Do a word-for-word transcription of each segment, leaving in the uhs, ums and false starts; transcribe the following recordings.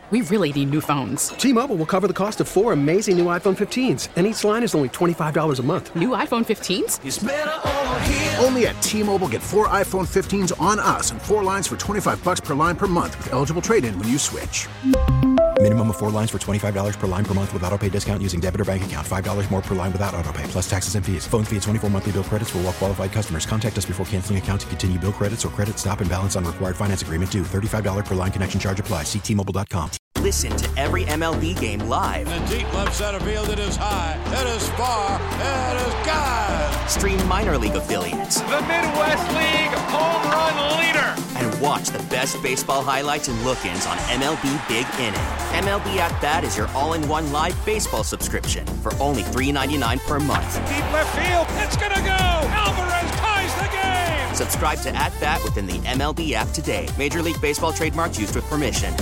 We really need new phones. T-Mobile will cover the cost of four amazing new iPhone fifteens, and each line is only twenty-five dollars a month. New iPhone fifteens? It's better over here. Only at T-Mobile, get four iPhone fifteens on us and four lines for twenty-five dollars per line per month with eligible trade-in when you switch. Minimum of four lines for twenty-five dollars per line per month with autopay discount using debit or bank account. five dollars more per line without autopay, plus taxes and fees. Phone fee at twenty-four monthly bill credits for well-qualified customers. Contact us before canceling account to continue bill credits or credit stop and balance on required finance agreement due. thirty-five dollars per line connection charge applies. See T Mobile dot com. Listen to every M L B game live. In the deep left center field, it is high, it is far, it is gone. Stream minor league affiliates. The Midwest League home run leader. And watch the best baseball highlights and look-ins on M L B Big Inning. M L B At Bat is your all-in-one live baseball subscription for only three dollars and ninety-nine cents per month. Deep left field, it's gonna go. Alvarez ties the game. Subscribe to At Bat within the M L B app today. Major League Baseball trademarks used with permission.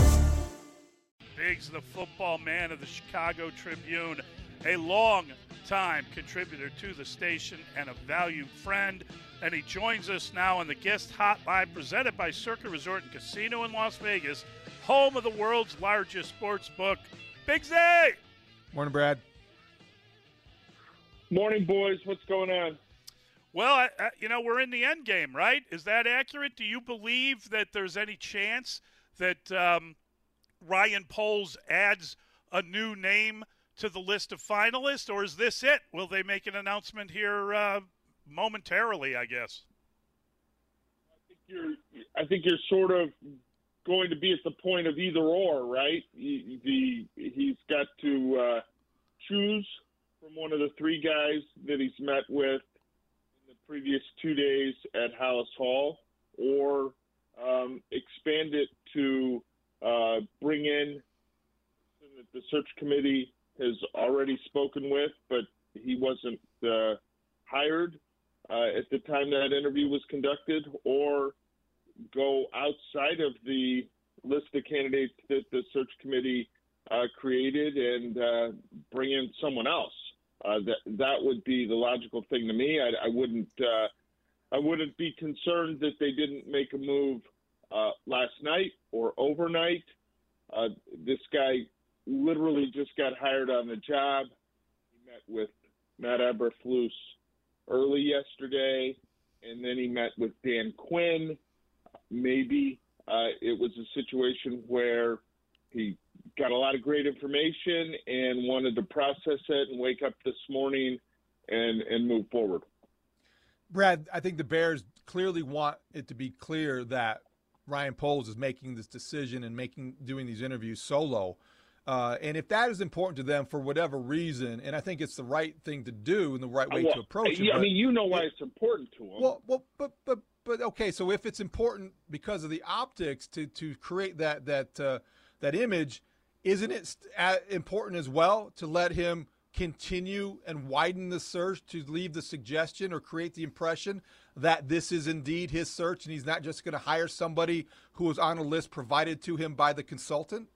Biggs, the football man of the Chicago Tribune, a long-time contributor to the station and a valued friend. And he joins us now on the guest hotline presented by Circa Resort and Casino in Las Vegas, home of the world's largest sports book. Biggs! Morning, Brad. Morning, boys. What's going on? Well, I, I, you know, we're in the end game, right? Is that accurate? Do you believe that there's any chance that um, Ryan Poles adds a new name to the list of finalists, or is this it? Will they make an announcement here uh, momentarily, I guess? I think you're, I think you're sort of going to be at the point of either or, right? He, the, he's got to uh, choose from one of the three guys that he's met with in the previous two days at Halas Hall, or um, expand it to uh, bring in that the search committee has already spoken with, but he wasn't uh, hired uh, at the time that interview was conducted, or go outside of the list of candidates that the search committee uh, created and uh, bring in someone else. Uh, that that would be the logical thing to me. I, I wouldn't uh, I wouldn't be concerned that they didn't make a move uh, last night or overnight. Uh, this guy literally just got hired on the job. He met with Matt Eberflus early yesterday, and then he met with Dan Quinn. Maybe uh, it was a situation where he got a lot of great information and wanted to process it and wake up this morning and, and move forward. Brad, I think the Bears clearly want it to be clear that Ryan Poles is making this decision and making doing these interviews solo. Uh, and if that is important to them for whatever reason, and I think it's the right thing to do and the right way well, to approach it. Yeah, I but, mean, you know why it's important to them. Well, well, but but but okay. So if it's important because of the optics to to create that that uh, that image, isn't it important as well to let him continue and widen the search, to leave the suggestion or create the impression that this is indeed his search and he's not just going to hire somebody who was on a list provided to him by the consultant?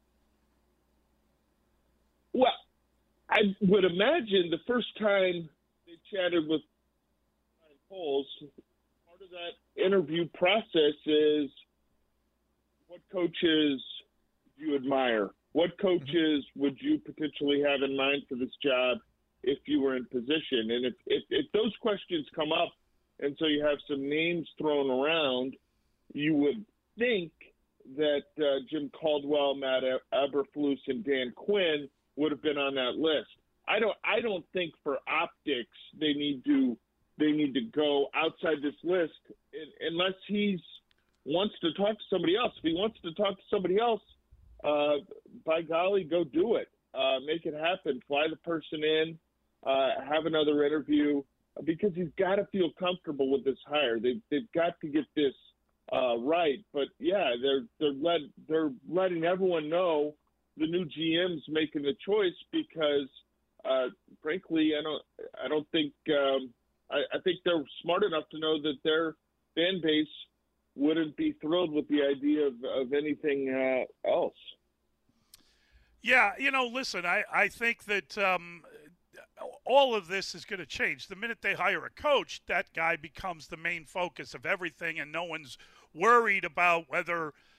Well, I would imagine the first time they chatted with Ryan Poles, part of that interview process is what coaches do you admire? What coaches would you potentially have in mind for this job if you were in position? And if, if, if those questions come up, and so you have some names thrown around, you would think that uh, Jim Caldwell, Matt Eberflus, and Dan Quinn would have been on that list. I don't. I don't think for optics they need to. They need to go outside this list unless he's wants to talk to somebody else. If he wants to talk to somebody else, uh, by golly, go do it. Uh, make it happen. Fly the person in. Uh, have another interview, because he's got to feel comfortable with this hire. They've they've got to get this uh, right. But yeah, they're they're let they're letting everyone know the new G M's making the choice, because uh, frankly, I don't I don't think um, I, I think they're smart enough to know that their fan base wouldn't be thrilled with the idea of, of anything uh, else. Yeah, you know, listen, I, I think that um, all of this is going to change. The minute they hire a coach, that guy becomes the main focus of everything, and no one's worried about whether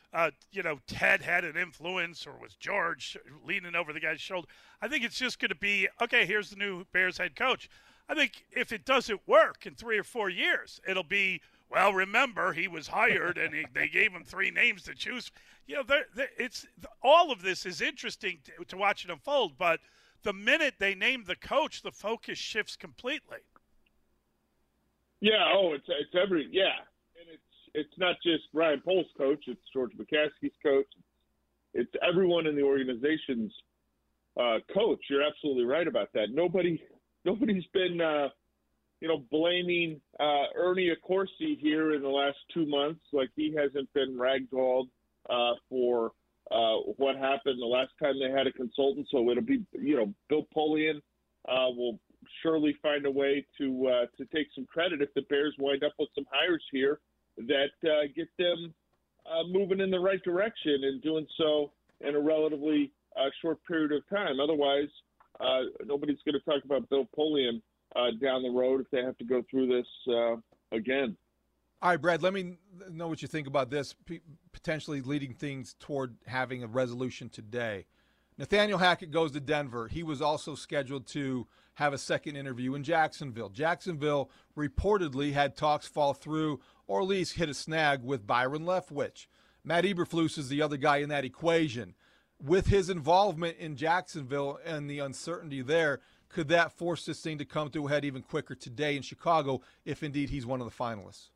uh, you know, Ted had an influence or was George leaning over the guy's shoulder. I think it's just going to be, okay, here's the new Bears head coach. I think if it doesn't work in three or four years, it'll be, well, remember, he was hired and he, they gave him three names to choose. You know, they're, they're, it's all of this is interesting to, to watch it unfold, but the minute they name the coach, the focus shifts completely. Yeah, oh, it's it's every yeah, and it's it's not just Ryan Poles' coach; it's George McCaskey's coach. It's everyone in the organization's uh, coach. You're absolutely right about that. Nobody nobody's been uh, you know blaming uh, Ernie Accorsi here in the last two months. Like he hasn't been ragdolled uh, for uh, what happened the last time they had a consultant. So it'll be you know Bill Polian uh, will. surely find a way to uh, to take some credit if the Bears wind up with some hires here that uh, get them uh, moving in the right direction and doing so in a relatively uh, short period of time. Otherwise, uh, nobody's going to talk about Bill Polian uh, down the road if they have to go through this uh, again. All right, Brad, let me know what you think about this, p- potentially leading things toward having a resolution today. Nathaniel Hackett goes to Denver. He was also scheduled to have a second interview in Jacksonville. Jacksonville reportedly had talks fall through or at least hit a snag with Byron Leftwich. Matt Eberflus is the other guy in that equation. With his involvement in Jacksonville and the uncertainty there, could that force this thing to come to a head even quicker today in Chicago if indeed he's one of the finalists?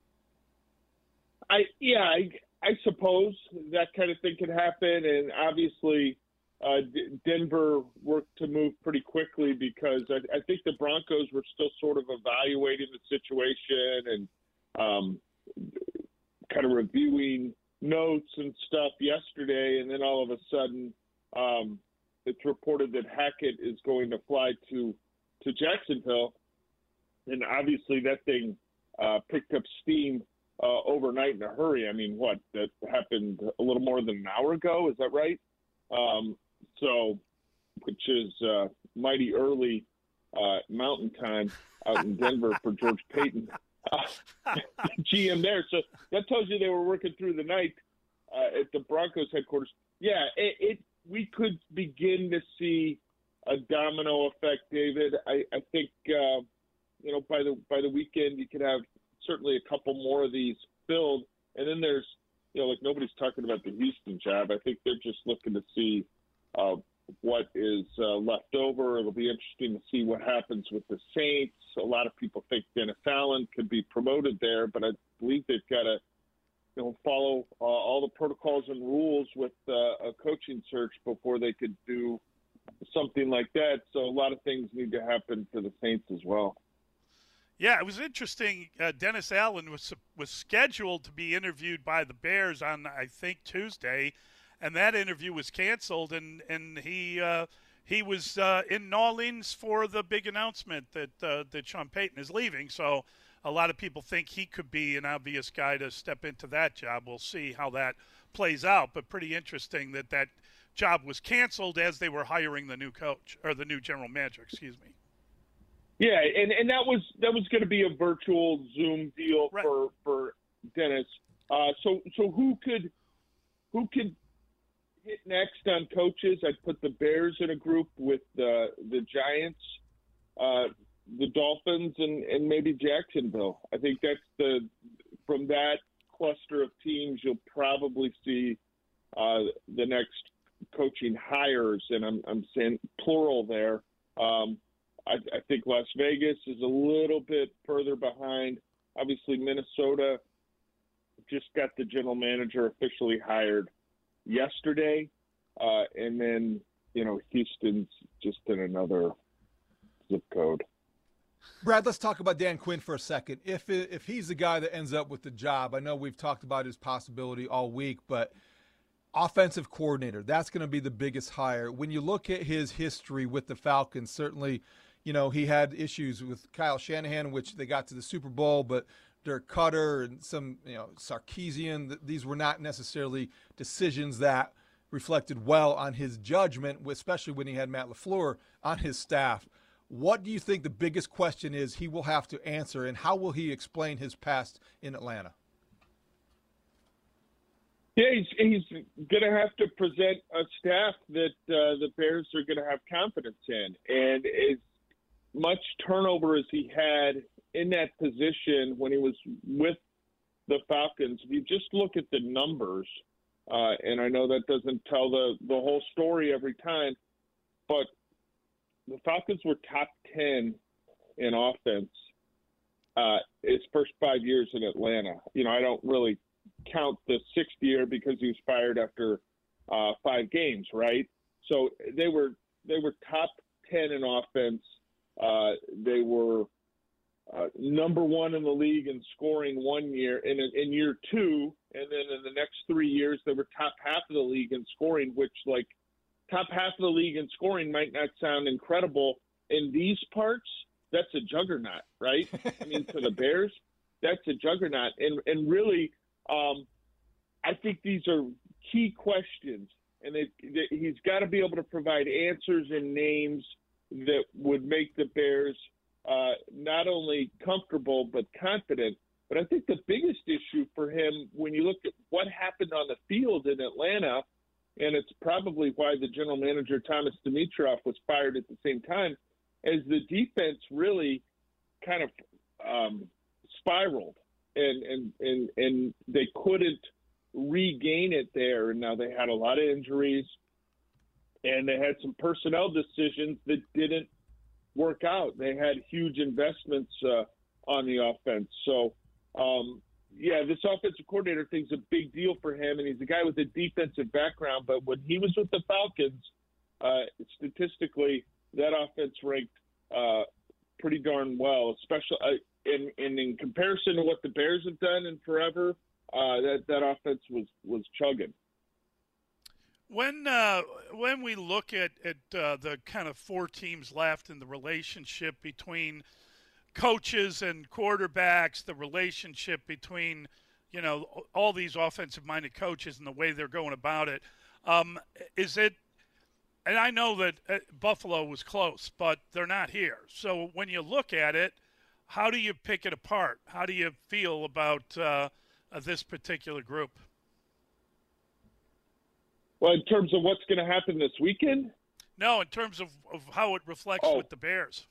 I yeah, I, I suppose that kind of thing could happen, and obviously uh, D- Denver worked to move pretty quickly because I, I think the Broncos were still sort of evaluating the situation and um, kind of reviewing notes and stuff yesterday, and then all of a sudden um, it's reported that Hackett is going to fly to to Jacksonville, and obviously that thing uh, picked up steam Uh, overnight in a hurry. I mean, what, that happened a little more than an hour ago, is that right? Um, so, which is uh, mighty early uh, mountain time out in Denver for George Payton, uh, G M there. So that tells you they were working through the night uh, at the Broncos headquarters. Yeah, it, it we could begin to see a domino effect, David. I, I think, uh, you know, by the by the weekend you could have certainly a couple more of these filled. And then there's, you know, like nobody's talking about the Houston job. I think they're just looking to see uh, what is uh, left over. It'll be interesting to see what happens with the Saints. A lot of people think Dennis Allen could be promoted there, but I believe they've got to, you know, follow uh, all the protocols and rules with uh, a coaching search before they could do something like that. So a lot of things need to happen for the Saints as well. Yeah, it was interesting. Uh, Dennis Allen was was scheduled to be interviewed by the Bears on, I think, Tuesday, and that interview was canceled. And and he uh, he was uh, in New Orleans for the big announcement that uh, that Sean Payton is leaving. So a lot of people think he could be an obvious guy to step into that job. We'll see how that plays out. But pretty interesting that that job was canceled as they were hiring the new coach or the new general manager. Excuse me. Yeah, and, and that was that was going to be a virtual Zoom deal right. for for Dennis. Uh, so so who could who could hit next on coaches? I'd put the Bears in a group with the the Giants, uh, the Dolphins, and, and maybe Jacksonville. I think that's the from that cluster of teams you'll probably see uh, the next coaching hires, and I'm I'm saying plural there. Um, I, I think Las Vegas is a little bit further behind. Obviously, Minnesota just got the general manager officially hired yesterday. Uh, and then, you know, Houston's just in another zip code. Brad, let's talk about Dan Quinn for a second. If if he's the guy that ends up with the job, I know we've talked about his possibility all week, but offensive coordinator, that's going to be the biggest hire. When you look at his history with the Falcons, certainly, you know, he had issues with Kyle Shanahan, which they got to the Super Bowl, but Dirk Cutter and some, you know, Sarkisian, these were not necessarily decisions that reflected well on his judgment, especially when he had Matt LaFleur on his staff. What do you think the biggest question is he will have to answer, and how will he explain his past in Atlanta? Yeah, he's, he's going to have to present a staff that uh, the Bears are going to have confidence in. And as much turnover as he had in that position when he was with the Falcons, if you just look at the numbers, uh, and I know that doesn't tell the, the whole story every time, but the Falcons were top ten in offense uh, his first five years in Atlanta. You know, I don't really count the sixth year because he was fired after uh, five games, right? So they were they were top ten in offense. Uh, they were uh, number one in the league in scoring one year, and in, in year two, and then in the next three years they were top half of the league in scoring. Which, like, top half of the league in scoring might not sound incredible in these parts. That's a juggernaut, right? I mean, for the Bears, that's a juggernaut, and and really. Um, I think these are key questions, and they, they, he's got to be able to provide answers and names that would make the Bears uh, not only comfortable but confident. But I think the biggest issue for him, when you look at what happened on the field in Atlanta, and it's probably why the general manager, Thomas Dimitroff, was fired at the same time, is the defense really kind of um, spiraled. And, and and and they couldn't regain it there. And now they had a lot of injuries, and they had some personnel decisions that didn't work out. They had huge investments uh, on the offense. So, um, yeah, this offensive coordinator thing's a big deal for him, and he's a guy with a defensive background. But when he was with the Falcons, uh, statistically, that offense ranked uh, pretty darn well, especially uh, – In, in in comparison to what the Bears have done in forever, uh, that that offense was was chugging. When uh, when we look at at uh, the kind of four teams left in the relationship between coaches and quarterbacks, the relationship between you know all these offensive-minded coaches and the way they're going about it, um, is it? And I know that Buffalo was close, but they're not here. So when you look at it, how do you pick it apart? How do you feel about uh, uh, this particular group? Well, in terms of what's going to happen this weekend? No, in terms of, of how it reflects oh. with the Bears.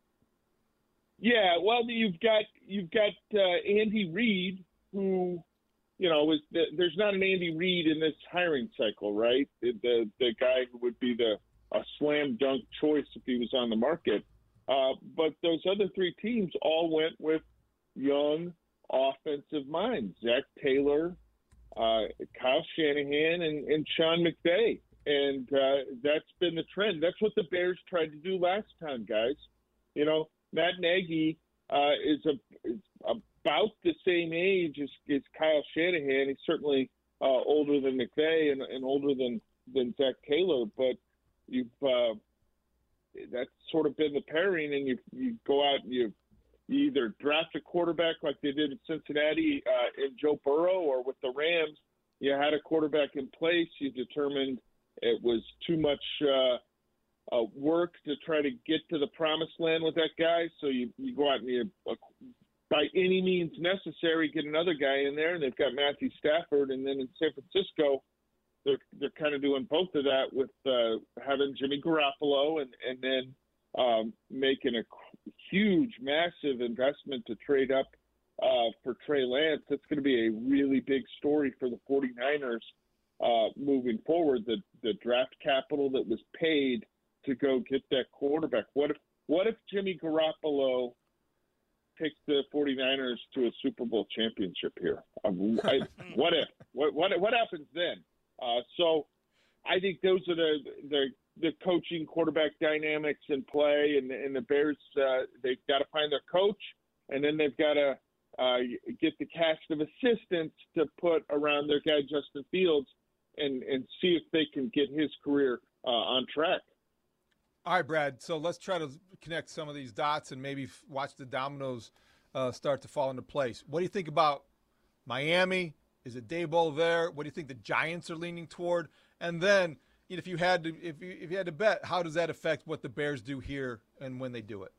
Yeah, well, you've got you've got uh, Andy Reid, who, you know, is the, there's not an Andy Reid in this hiring cycle, right? The the, the guy who would be the a slam dunk choice if he was on the market. Uh, but those other three teams all went with young offensive minds: Zach Taylor, uh, Kyle Shanahan, and, and Sean McVay. And uh, that's been the trend. That's what the Bears tried to do last time, guys. You know, Matt Nagy uh, is, a, is about the same age as, as Kyle Shanahan. He's certainly uh, older than McVay and, and older than, than Zach Taylor. But you've uh, that's sort of been the pairing, and you you go out and you, you either draft a quarterback like they did at Cincinnati uh, in Joe Burrow, or with the Rams, you had a quarterback in place. You determined it was too much uh, uh, work to try to get to the promised land with that guy, so you, you go out and you, uh, by any means necessary, get another guy in there, and they've got Matthew Stafford. And then in San Francisco, they're they're kind of doing both of that with uh, having Jimmy Garoppolo and, and then um, making a huge, massive investment to trade up uh, for Trey Lance. That's going to be a really big story for the 49ers uh, moving forward. The the draft capital that was paid to go get that quarterback. What if what if Jimmy Garoppolo takes the 49ers to a Super Bowl championship here? Um, I, what if? What what what happens then? Uh, so I think those are the, the the coaching quarterback dynamics in play, and, and the Bears, uh, they've got to find their coach, and then they've got to uh, get the cast of assistants to put around their guy Justin Fields and, and see if they can get his career uh, on track. All right, Brad, so let's try to connect some of these dots and maybe watch the dominoes uh, start to fall into place. What do you think about Miami? Is it Daboll there? What do you think the Giants are leaning toward? And then, you know, if you had to, if you if you had to bet, how does that affect what the Bears do here and when they do it?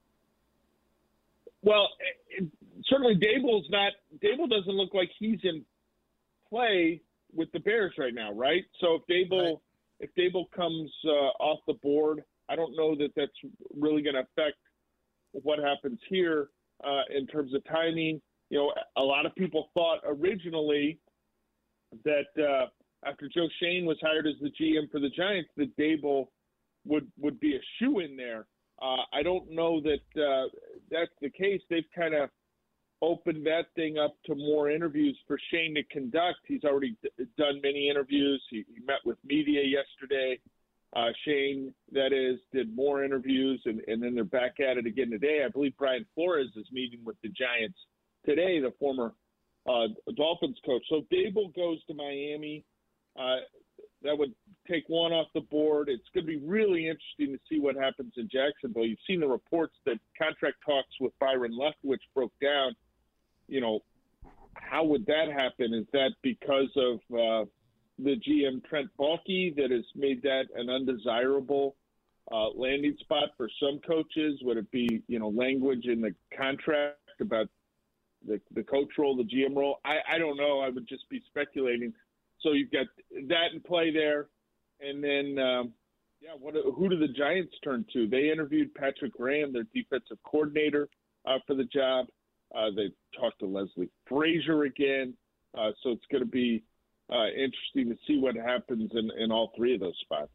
Well, it, certainly Daboll's not. Daboll doesn't look like he's in play with the Bears right now, right? So if Dable right. if Dable comes uh, off the board, I don't know that that's really going to affect what happens here uh, in terms of timing. You know, a lot of people thought originally that uh, after Joe Schoen was hired as the G M for the Giants, that Dable would would be a shoe in there. Uh, I don't know that uh, that's the case. They've kind of opened that thing up to more interviews for Schoen to conduct. He's already d- done many interviews. He, he met with media yesterday. Uh, Schoen, that is, did more interviews, and, and then they're back at it again today. I believe Brian Flores is meeting with the Giants today, the former uh, Dolphins coach. So Dable goes to Miami. Uh, that would take one off the board. It's going to be really interesting to see what happens in Jacksonville. You've seen the reports that contract talks with Byron Leftwich broke down. You know, how would that happen? Is that because of uh, the G M Trent Baalke that has made that an undesirable uh, landing spot for some coaches? Would it be, you know, language in the contract about the, the coach role, the G M role? I, I don't know. I would just be speculating. So you've got that in play there. And then, um, yeah, what? who do the Giants turn to? They interviewed Patrick Graham, their defensive coordinator, uh, for the job. Uh, they talked to Leslie Frazier again. Uh, so it's going to be uh, interesting to see what happens in, in all three of those spots.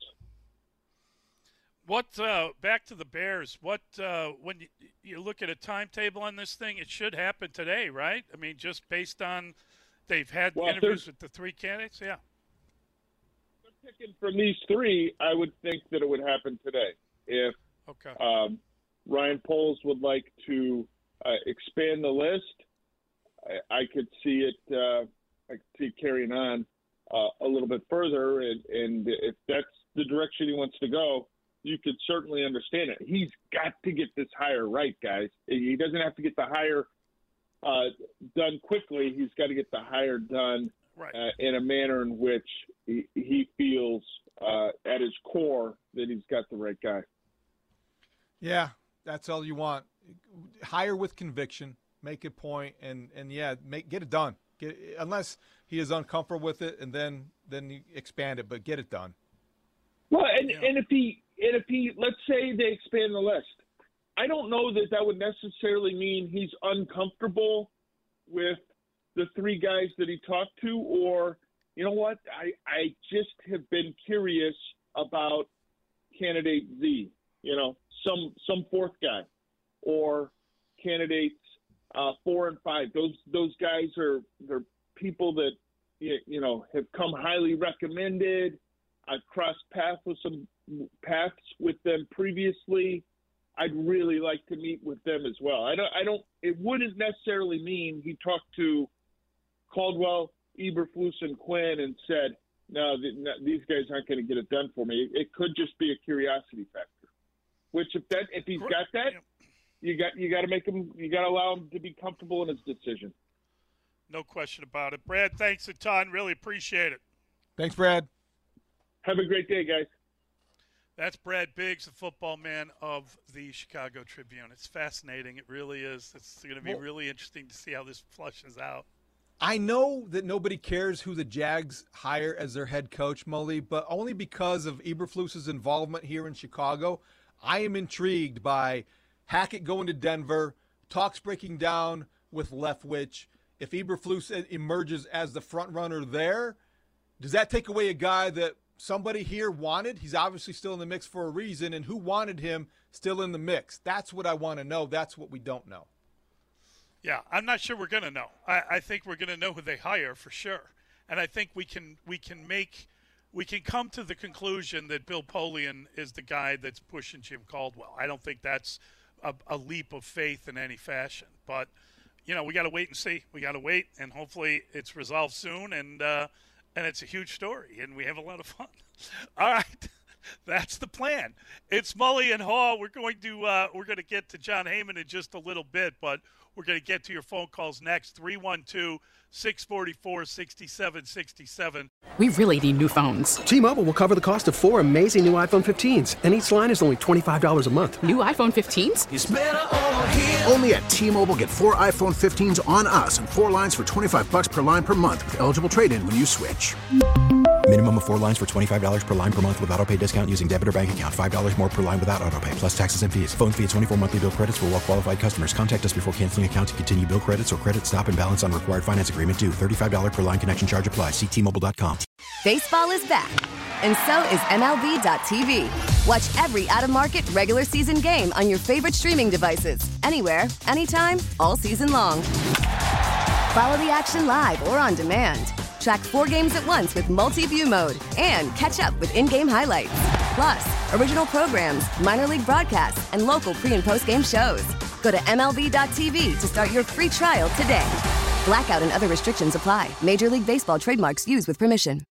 What uh, back to the Bears? What uh, when you, you look at a timetable on this thing, it should happen today, right? I mean, just based on they've had well, interviews with the three candidates. Yeah. If they're picking from these three, I would think that it would happen today. If okay. um, Ryan Poles would like to uh, expand the list, I, I could see it. Uh, I could see it carrying on uh, a little bit further, and, and if that's the direction he wants to go, you could certainly understand it. He's got to get this hire right, guys. He doesn't have to get the hire uh, done quickly. He's got to get the hire done right. uh, in a manner in which he, he feels uh, at his core that he's got the right guy. Yeah, that's all you want. Hire with conviction, make a point, and, and yeah, make get it done. Get, unless he is uncomfortable with it, and then then you expand it, but get it done. Well, and, yeah. and if he and if he let's say they expand the list, I don't know that that would necessarily mean he's uncomfortable with the three guys that he talked to, or you know what, I I just have been curious about candidate Z, you know, some some fourth guy, or candidates uh, four and five. Those those guys are they're people that you know have come highly recommended. I've crossed paths with some paths with them previously. I'd really like to meet with them as well. I don't. I don't. It wouldn't necessarily mean he talked to Caldwell, Eberflus, and Quinn and said, "No, these guys aren't going to get it done for me." It could just be a curiosity factor. Which, if that, if he's got that, you got you got to make him. You got to allow him to be comfortable in his decision. No question about it, Brad. Thanks a ton. Really appreciate it. Thanks, Brad. Have a great day, guys. That's Brad Biggs, the football man of the Chicago Tribune. It's fascinating. It really is. It's going to be well, really interesting to see how this flushes out. I know that nobody cares who the Jags hire as their head coach, Mully, but only because of Eberflus's involvement here in Chicago, I am intrigued by Hackett going to Denver, talks breaking down with Leftwich. If Eberflus emerges as the front runner there, does that take away a guy that somebody here wanted? He's obviously still in the mix for a reason, and who wanted him still in the mix? That's what I want to know. That's what we don't know. Yeah, I'm not sure we're going to know. I, I think we're going to know who they hire for sure, and I think we can we can make we can come to the conclusion that Bill Polian is the guy that's pushing Jim Caldwell. I don't think that's a, a leap of faith in any fashion, but you know we got to wait and see. We got to wait, and hopefully it's resolved soon, and uh, and it's a huge story, and we have a lot of fun. All right. That's the plan. It's Mully and Haw. We're going to uh, we're going to get to John Heyman in just a little bit, but we're going to get to your phone calls next. three one two, six four four, six seven six seven. We really need new phones. T-Mobile will cover the cost of four amazing new iPhone fifteens, and each line is only twenty-five dollars a month. New iPhone fifteens? It's better over here. Only at T-Mobile, get four iPhone fifteens on us and four lines for twenty-five bucks per line per month with eligible trade-in when you switch. Minimum of four lines for twenty-five dollars per line per month with autopay discount using debit or bank account. five dollars more per line without autopay, plus taxes and fees. Phone fee at twenty-four monthly bill credits for well-qualified customers. Contact us before canceling account to continue bill credits or credit stop and balance on required finance agreement due. thirty-five dollars per line connection charge applies. See T Mobile dot com. Baseball is back, and so is M L B dot T V. Watch every out-of-market regular season game on your favorite streaming devices. Anywhere, anytime, all season long. Follow the action live or on demand. Track four games at once with multi-view mode and catch up with in-game highlights. Plus, original programs, minor league broadcasts, and local pre- and post-game shows. Go to M L B dot T V to start your free trial today. Blackout and other restrictions apply. Major League Baseball trademarks used with permission.